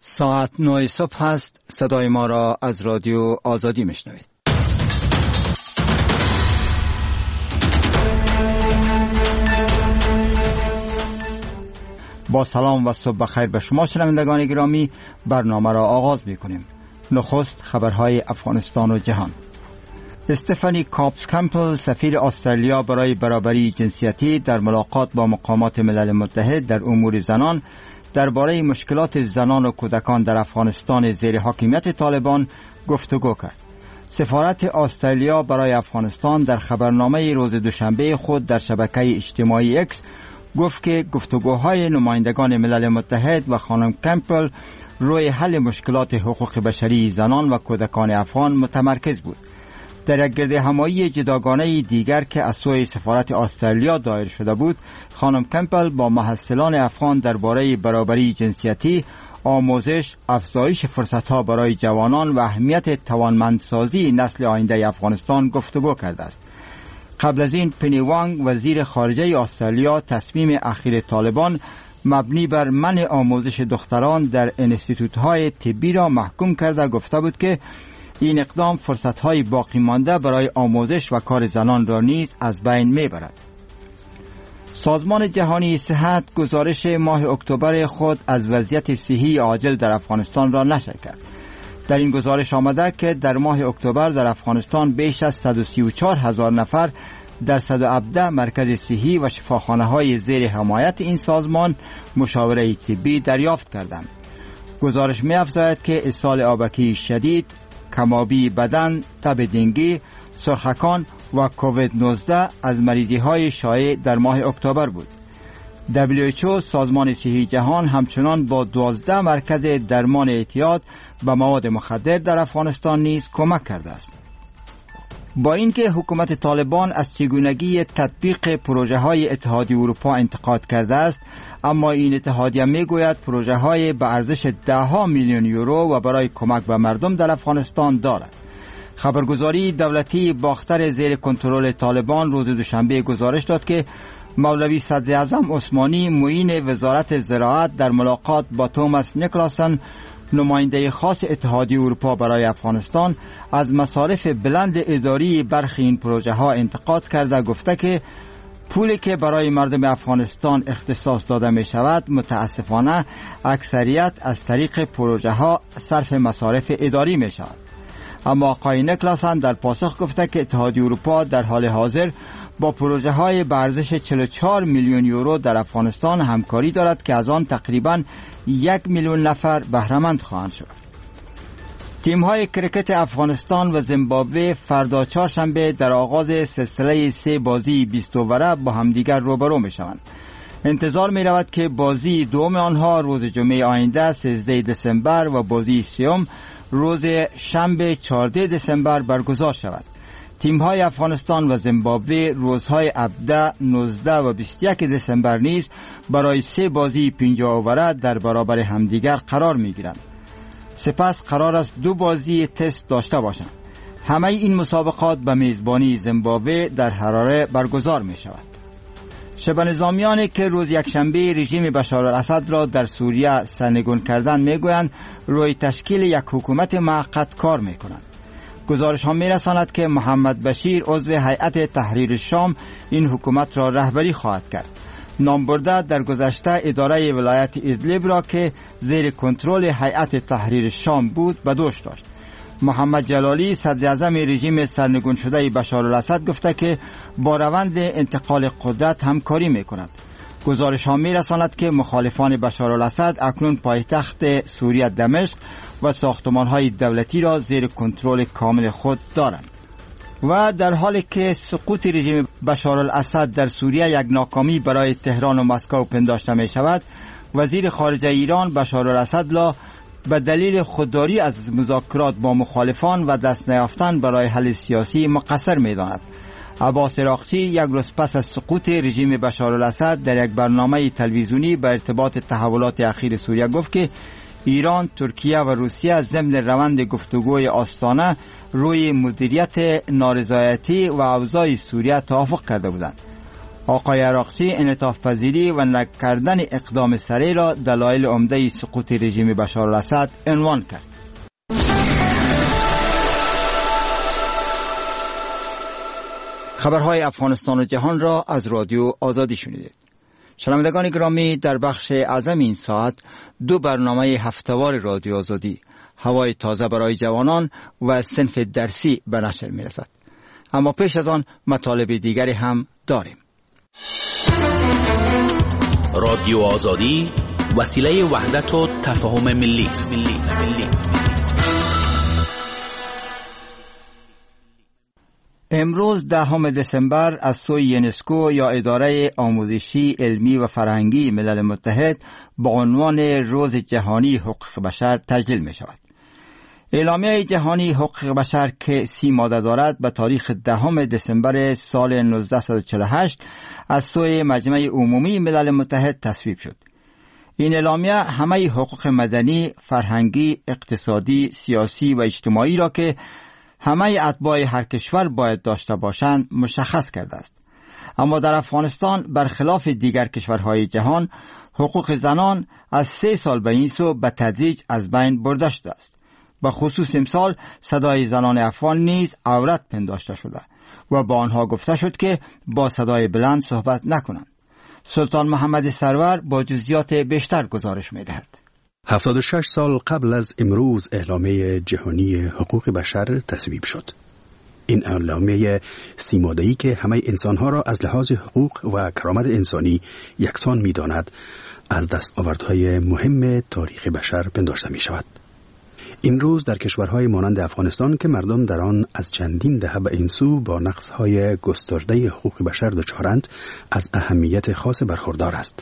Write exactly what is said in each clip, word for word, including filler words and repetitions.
ساعت نه صبح هست. صدای ما را از رادیو آزادی میشنوید. با سلام و صبح بخیر به شما شنوندگان گرامی، برنامه را آغاز می‌کنیم. نخست خبرهای افغانستان و جهان. استفانی کاپس کمپل، سفیر استرالیا برای برابری جنسیتی، در ملاقات با مقامات ملل متحد در امور زنان درباره مشکلات زنان و کودکان در افغانستان زیر حاکمیت طالبان گفتگو کرد. سفارت استرالیا برای افغانستان در خبرنامه روز دوشنبه خود در شبکه اجتماعی اکس گفت که گفتگوهای نمایندگان ملل متحد و خانم کمپل روی حل مشکلات حقوق بشری زنان و کودکان افغان متمرکز بود. در یک گردهمایی جداگانه دیگر که از سوی سفارت استرالیا دایر شده بود، خانم کمپل با محصلان افغان درباره برابری جنسیتی، آموزش، افزایش فرصتها برای جوانان و اهمیت توانمندسازی نسل آینده افغانستان گفتگو کرده است. قبل از این پنی وانگ، وزیر خارجه استرالیا، تصمیم اخیر طالبان مبنی بر منع آموزش دختران در انستیتوت‌های طبی را محکوم کرده گفته بود که این اقدام فرصت‌های باقی مانده برای آموزش و کار زنان را نیز از بین می‌برد. سازمان جهانی صحت گزارش ماه اکتبر خود از وضعیت صحی عاجل در افغانستان را نشر کرد. در این گزارش آمده که در ماه اکتبر در افغانستان بیش از صد و سی و چهار هزار نفر در صد و هفده مرکز صحی و شفاخانه‌های زیر حمایت این سازمان مشاوره طبی دریافت کردند. گزارش می‌افزاید که اسهال آبکی شدید، کمابی بدن، تب دنگی، سرخکان و کووید نوزده از مریضی‌های شایع در ماه اکتبر بود. دبلیو اچ او، سازمان صحی جهان، همچنان با دوازده مرکز درمان اعتیاد به مواد مخدر در افغانستان نیز کمک کرده است. با اینکه حکومت طالبان از چگونگی تطبیق پروژه های اتحادیه اروپا انتقاد کرده است، اما این اتحادیه می گوید پروژه های به ارزش ده ها میلیون یورو و برای کمک به مردم در افغانستان دارد. خبرگزاری دولتی باختر زیر کنترل طالبان روز دوشنبه گزارش داد که مولوی صدر اعظم عثمانی، معین وزارت زراعت، در ملاقات با توماس نیکلاسن، نماینده خاص اتحادیه اروپا برای افغانستان، از مصارف بلند اداری برخی این پروژه ها انتقاد کرده گفته که پولی که برای مردم افغانستان اختصاص داده می شود متاسفانه اکثریت از طریق پروژه ها صرف مصارف اداری می شود. اما آقای نیکلاسن در پاسخ گفته که اتحادیه اروپا در حال حاضر با پروژه های به ارزش چهل و چهار میلیون یورو در افغانستان همکاری دارد که از آن تقریباً یک میلیون نفر بهره‌مند خواهند شد. تیم های کرکت افغانستان و زیمبابوه فردا چهارشنبه در آغاز سلسله سه بازی بیست اووره با همدیگر روبرو می شوند. انتظار می رود که بازی دوم آنها روز جمعه آینده سیزده دسامبر و بازی سوم روز شنبه چهارده دسامبر برگزار شود. تیم‌های افغانستان و زیمبابوه روزهای هفده، نوزده و بیست و یک دسامبر نیز برای سه بازی پنجاه اووره در برابر همدیگر قرار می‌گیرند. سپس قرار است دو بازی تست داشته باشند. همه این مسابقات به میزبانی زیمبابوه در حراره برگزار می‌شود. شبه نظامیانی که روز یکشنبه رژیم بشارالاسد را در سوریه سرنگون کردند میگویند روی تشکیل یک حکومت موقت کار میکنند. گزارش ها میرساند که محمد بشیر، عضو هیئت تحریر شام، این حکومت را رهبری خواهد کرد. نامبرده در گذشته اداره ولایت ادلب را که زیر کنترل هیئت تحریر شام بود به دوش داشت. محمد جلالی، صدر اعظم رژیم سرنگون شده بشارالاسد، گفته که با روند انتقال قدرت همکاری میکند. گزارش ها میرساند که مخالفان بشارالاسد اکنون پایتخت سوریه دمشق و ساختمان های دولتی را زیر کنترل کامل خود دارند. و در حالی که سقوط رژیم بشارالاسد در سوریه یک ناکامی برای تهران و مسکو پنداشته می شود، وزیر خارجه ایران بشارالاسد را به دلیل خودداری از مذاکرات با مخالفان و دست نیافتن برای حل سیاسی مقصر می داند. عباس عراقچی یک روز پس از سقوط رژیم بشارالاسد در یک برنامه تلویزیونی به ارتباط تحولات اخیر سوریه گفت که ایران، ترکیه و روسیه ضمن روند گفتگوی آستانه روی مدیریت نارضایتی و اوضاع سوریه توافق کرده بودند. آقای عراقچی انعطاف پذیری و نکردن اقدام سریع را دلایل عمده سقوط رژیم بشار الاسد عنوان کرد. خبرهای افغانستان و جهان را از رادیو آزادی شنیدید. شنوندگان گرامی، در بخش اعظم این ساعت دو برنامه هفته‌وار رادیو آزادی، هوای تازه برای جوانان و صنف درسی به نشر می‌رسد. اما پیش از آن مطالب دیگری هم داریم. رادیو آزادی وسیله وحدت و تفاهم ملی است. امروز دهم دسامبر از سوی یونسکو یا اداره آموزشی، علمی و فرهنگی ملل متحد با عنوان روز جهانی حقوق بشر تسجیل می شود. اعلامیه جهانی حقوق بشر که سی ماده دارد به تاریخ دهم دسامبر سال نوزده صد و چهل و هشت از سوی مجمع عمومی ملل متحد تصویب شد. این اعلامیه همه حقوق مدنی، فرهنگی، اقتصادی، سیاسی و اجتماعی را که همه اتباع هر کشور باید داشته باشند مشخص کرده است. اما در افغانستان برخلاف دیگر کشورهای جهان حقوق زنان از سه سال به این سو به تدریج از بین برده شده است. به خصوص امسال صدای زنان افغان نیز عورت پنداشته شده و با آنها گفته شد که با صدای بلند صحبت نکنند. سلطان محمد سرور با جزئیات بیشتر گزارش می‌دهد. هفتاد و شش سال قبل از امروز اعلامیه جهانی حقوق بشر تصویب شد. این اعلامیه سی ماده‌ای که همه انسانها را از لحاظ حقوق و کرامت انسانی یکسان می‌داند از دستاوردهای مهم تاریخ بشر پنداشته می‌شود. این روز در کشورهای مانند افغانستان که مردم در آن از چندین دهه به این سو با نقض‌های گسترده حقوق بشر دچارند از اهمیت خاص برخوردار است.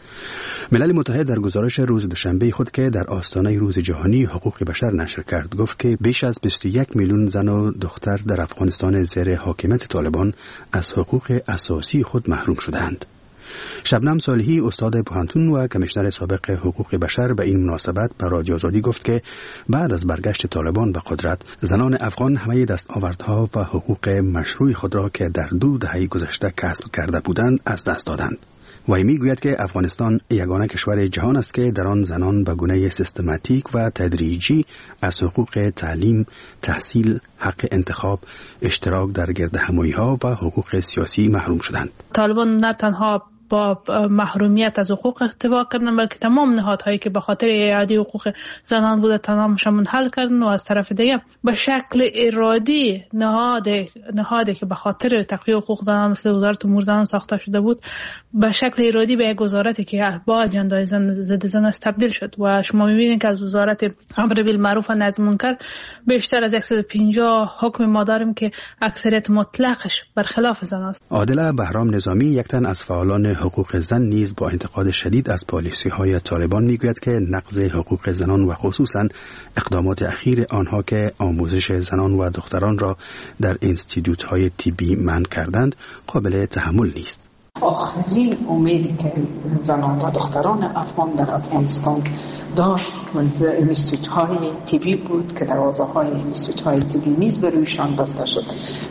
ملل متحد در گزارش روز دوشنبه خود که در آستانه روز جهانی حقوق بشر نشر کرد گفت که بیش از بیست و یک میلیون زن و دختر در افغانستان زیر حاکمیت طالبان از حقوق اساسی خود محروم شدند. شبنم صالحی استاد پوهنتون و کمیشنر سابق حقوق بشر به این مناسبت به رادیو آزادی گفت که بعد از برگشت طالبان به قدرت زنان افغان همه دستاوردها و حقوق مشروع خود را که در دو دهه گذشته کسب کرده بودند از دست دادند. و میگوید که افغانستان یگانه کشور جهان است که در آن زنان به گونه سیستماتیک و تدریجی از حقوق تعلیم، تحصیل، حق انتخاب، اشتراک در گردهمایی‌ها و حقوق سیاسی محروم شدند. طالبان نه تنها با محرومیت از حقوق اختفا کردن بلکه تمام نهادهایی که به خاطر اعاده حقوق زنان بوده تمامش منحل کردن و از طرف دیگه به شکل ارادی نهاد نهادی که به خاطر تقویت حقوق زنان مثل وزارت امور زنان ساخته شده بود به شکل ارادی به یک وزارتی که با اجندای زن ضد زن است تبدیل شد و شما می‌بینید که از وزارت امر بالمعروف و نهی عن المنکر بیشتر از صد و پنجاه حکم ما داریم که اکثریت مطلقش برخلاف زن است. عادل بهرام نظامی یک تن از فعالان حقوق زن نیز با انتقاد شدید از پالیسی‌های طالبان میگوید که نقض حقوق زنان و خصوصاً اقدامات اخیر آنها که آموزش زنان و دختران را در انستیتوت‌های طبی منع کردند قابل تحمل نیست. آخرین امیدی که زنان و دختران افغان در افغانستان داشت انستیتوت های طبی بود که دروازه های انستیتوت های طبی نیز به رویشان بسته شد.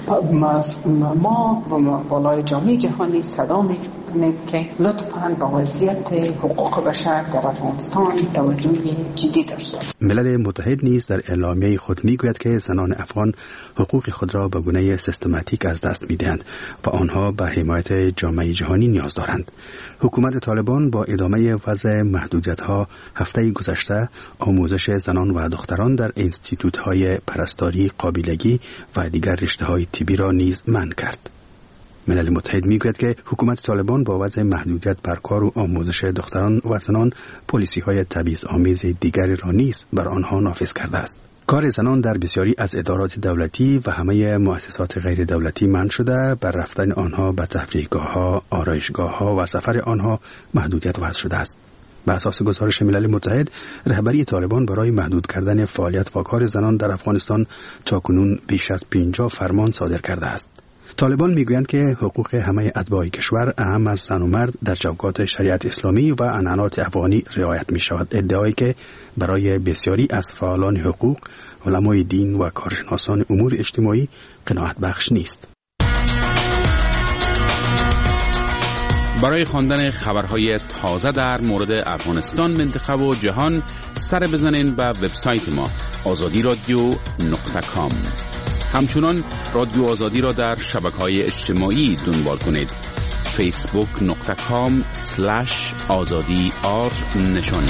ما بالای جامعه جهانی صدا می‌کنیم که لطفاً با وضعیت حقوق بشر در افغانستان توجه جدی داشته باشد. ملل متحد نیز در اعلامیه خود میگوید که زنان افغان حقوق خود را به گونه سیستماتیک از دست میدهند و آنها به حمایت جامعه جهانی نیاز دارند. حکومت طالبان با ادامه وضع محدودیت‌ها هفته گذشته آموزش زنان و دختران در انستیتوت‌های پرستاری، قابلگی و دیگر رشته‌های طبی را نیز منع کرد. ملل متحد میگوید که حکومت طالبان با وضع محدودیت بر کار و آموزش دختران و زنان پالیسی‌های تبعیض‌آمیز دیگری را نیز بر آنها نافذ کرده است. کار زنان در بسیاری از ادارات دولتی و همه مؤسسات غیر دولتی منع شده، بر رفتن آنها به تفریحگاه‌ها، آرایشگاه‌ها و سفر آنها محدودیت وضع شده است. بر اساس گزارش ملل متحد، رهبری طالبان برای محدود کردن فعالیت و کار زنان در افغانستان تاکنون بیش از پنجاه فرمان صادر کرده است. طالبان میگویند که حقوق همه اتباع کشور اهم از زن و مرد در چوکات شریعت اسلامی و عنعنات افغانی رعایت می شود، ادعایی که برای بسیاری از فعالان حقوق، علمای دین و کارشناسان امور اجتماعی قناعت بخش نیست. برای خواندن خبرهای تازه در مورد افغانستان، منطقه و جهان سر بزنین به وبسایت ما آزادی رادیو نقطه کام. همچنان رادیو آزادی را در شبکه‌های اجتماعی دنبال کنید. فیسبوک نقطه کام سلش آزادی آر نشانی.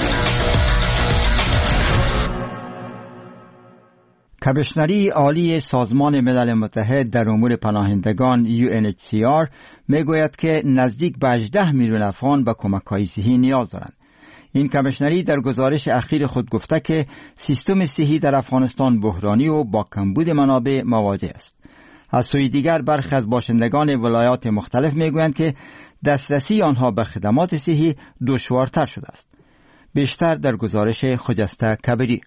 کمیشنری عالی سازمان ملل متحد در امور پناهندگان یو ان اچ سی آر میگوید که نزدیک به هجده میلیون افغان به کمک‌های صحی نیاز دارند. این کمیشنری در گزارش اخیر خود گفته که سیستم صحی در افغانستان بحرانی و با کمبود منابع مواجه است. از سوی دیگر برخی از باشندگان ولایات مختلف میگویند که دسترسی آنها به خدمات صحی دشوارتر شده است. بیشتر در گزارش خجسته کبری.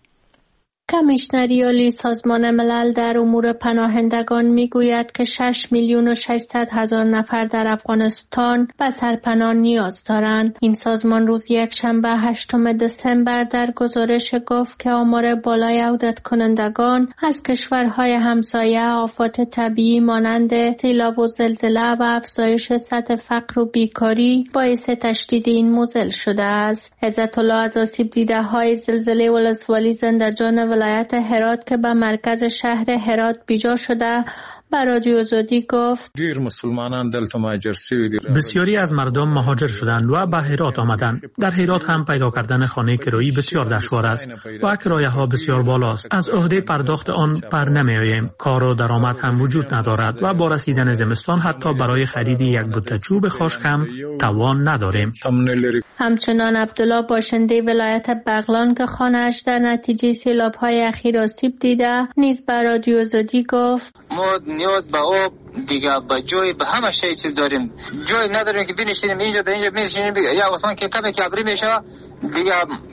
کمیشنری عالی سازمان ملل در امور پناهندگان میگوید که شش میلیون و ششصد هزار نفر در افغانستان به سرپناه نیاز دارند. این سازمان روز یک شنبه هشتم دسامبر در گزارش گفت که آمار بالای عودت کنندگان از کشورهای همسایه آفات طبیعی مانند سیلاب و زلزله و افزایش سطح فقر و بیکاری باعث تشدید این موزل شده است. عزت الله از آسیب دیده های زلزله ولسوالی زندجان ولایت هرات که به مرکز شهر هرات بیجا شده به رادیو آزادی گفت دیر مسلمانان دلته مهاجر شوی. بسیاری از مردم مهاجر شدند و به هرات آمدند. در هرات هم پیدا کردن خانه کرایی بسیار دشوار است و کرایه ها بسیار بالاست. از عهده پرداخت آن پر نمی آییم. کار و درآمد هم وجود ندارد و با رسیدن زمستان حتی برای خرید یک بوته چوب خشک هم توان نداریم. همچنان عبدالله باشنده ولایت بغلان که خانه‌اش در نتیجه سیلاب‌های اخیر آسیب دیده نیز به رادیو آزادی گفت ما نیاز به آب دیگه به جای به همه شی چیز داریم. جای نداریم که بنشینیم اینجا در اینجا بنشینیم. یا آسمان که کمی که ابری میشه دیگه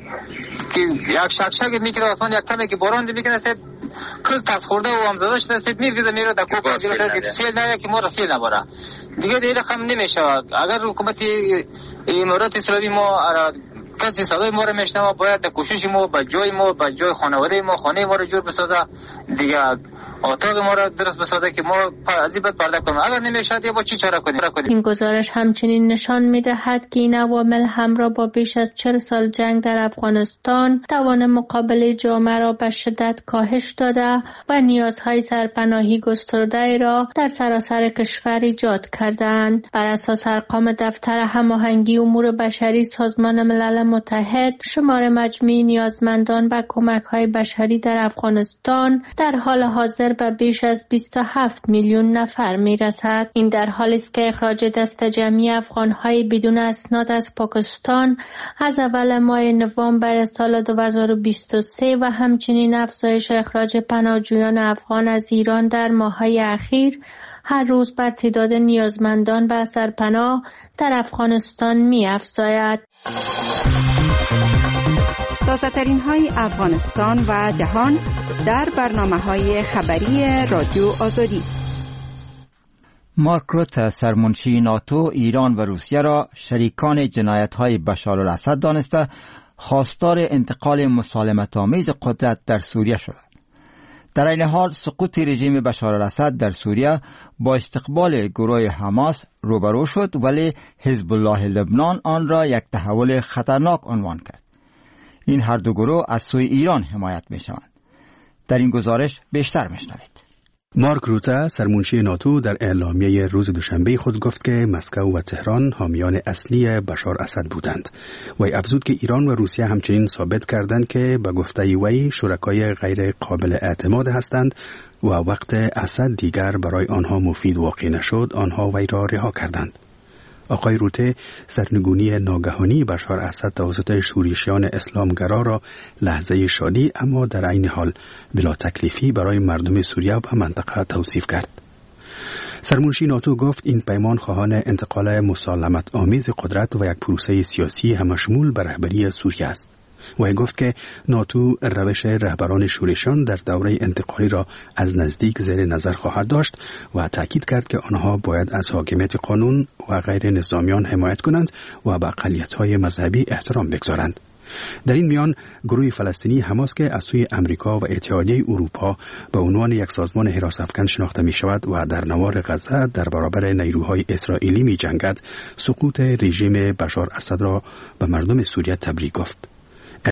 که یک شکشک میکنه آسمان، یک کمی که باران میکنه سه کل تاس خورده و هم زده شده سه میرگزه میره در کوپا دیگه سیل نه که ما را سیل نباره دیگه دیگه رقم نمیشه. اگر حکومت امارات اسلامی ما کسی صدای ما را میشنوه باید در کوشش ما به جای ما به جای خانواده ما خانه ما را جور بسازه دیگه اتاق ما را درست بسازه که ما از این بعد پرده کنیم. اگر نمیشه دیگه با چی چاره کنیم؟ این گزارش همچنین نشان میدهد که این عوامل همراه با بیش از چهل سال جنگ در افغانستان توان مقابله جامعه را به شدت کاهش داده و نیازهای سرپناهی گسترده را در سراسر کشور ایجاد کردند. بر اساس ارقام دفتر هماهنگی امور بشری سازمان ملل متحد، شمار مجموعی نیازمندان به کمک‌های بشری در افغانستان در حال حاضر به بیش از بیست و هفت میلیون نفر میرسد. این در حالی است که اخراج دست جمعی افغان‌های بدون اسناد از پاکستان از اول ماه نوامبر سال دو هزار و بیست و سه و همچنین افزایش اخراج پناهجویان افغان از ایران در ماه‌های اخیر هر روز بر تعداد نیازمندان به سرپناه در افغانستان می‌افزاید. تازه‌ترین های افغانستان و جهان در برنامه‌های خبری رادیو آزادی. مارک روته سرمنشی ناتو ایران و روسیه را شریکان جنایت‌های بشار الاسد دانسته خواستار انتقال مسالمت‌آمیز قدرت در سوریه شد. در این حال سقوط رژیم بشار الاسد در سوریه با استقبال گروه حماس روبرو شد، ولی حزب الله لبنان آن را یک تحول خطرناک عنوان کرد. این هر دو گروه از سوی ایران حمایت می شوند. در این گزارش بیشتر میشنوید. مارک روته سرمنشی ناتو در اعلامیه روز دوشنبه خود گفت که مسکو و تهران حامیان اصلی بشار اسد بودند. وی افزود که ایران و روسیه همچنین ثابت کردند که به گفته وی شرکای غیر قابل اعتماد هستند و وقت اسد دیگر برای آنها مفید واقع نشد آنها وی را رها کردند. آقای روته سرنگونی ناگهانی بشار اسد توسط شورشیان اسلامگرا را لحظه شادی اما در عین حال بلا تکلیفی برای مردم سوریه و منطقه توصیف کرد. سرمنشی ناتو گفت این پیمان خواهان انتقال مسالمت آمیز قدرت و یک پروسه سیاسی همشمول به رهبری سوریه است. و گفت که ناتو روش رهبران شورشیان در دوره انتقالی را از نزدیک زیر نظر خواهد داشت و تاکید کرد که آنها باید از حاکمیت قانون و غیر نظامیان حمایت کنند و به اقلیت‌های مذهبی احترام بگذارند. در این میان گروه فلسطینی حماس که از سوی امریکا و اتحادیه اروپا به عنوان یک سازمان حراس افکن شناخته می شود و در نوار غزه در برابر نیروهای اسرائیلی می جنگد، سقوط رژیم بشار اسد را به مردم سوریه تبریک گفت.